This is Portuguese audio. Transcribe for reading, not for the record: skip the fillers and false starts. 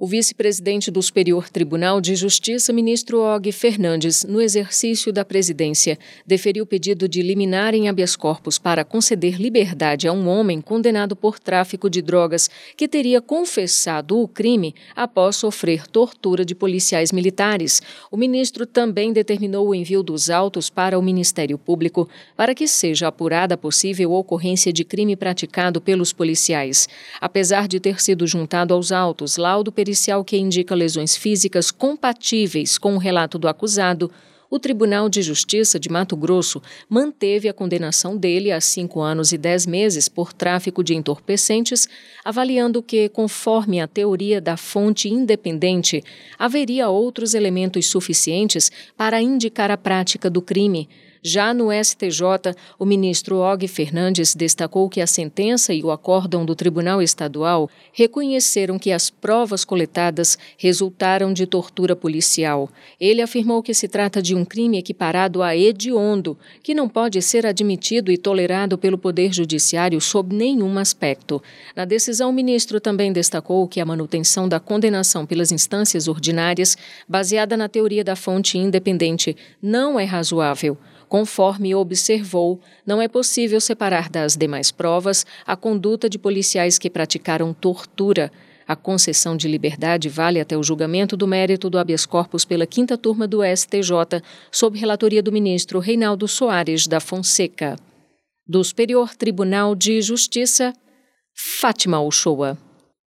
O vice-presidente do Superior Tribunal de Justiça, ministro Og Fernandes, no exercício da presidência, deferiu pedido de liminar em habeas corpus para conceder liberdade a um homem condenado por tráfico de drogas que teria confessado o crime após sofrer tortura de policiais militares. O ministro também determinou o envio dos autos para o Ministério Público para que seja apurada a possível ocorrência de crime praticado pelos policiais. Apesar de ter sido juntado aos autos laudo pericial que indica lesões físicas compatíveis com o relato do acusado, o Tribunal de Justiça de Mato Grosso manteve a condenação dele a 5 anos e 10 meses por tráfico de entorpecentes, avaliando que, conforme a teoria da fonte independente, haveria outros elementos suficientes para indicar a prática do crime. Já no STJ, o ministro Og Fernandes destacou que a sentença e o acórdão do Tribunal Estadual reconheceram que as provas coletadas resultaram de tortura policial. Ele afirmou que se trata de um crime equiparado a hediondo, que não pode ser admitido e tolerado pelo Poder Judiciário sob nenhum aspecto. Na decisão, o ministro também destacou que a manutenção da condenação pelas instâncias ordinárias, baseada na teoria da fonte independente, não é razoável. Conforme observou, não é possível separar das demais provas a conduta de policiais que praticaram tortura. A concessão de liberdade vale até o julgamento do mérito do habeas corpus pela 5ª turma do STJ, sob relatoria do ministro Reinaldo Soares da Fonseca. Do Superior Tribunal de Justiça, Fátima Uchoa.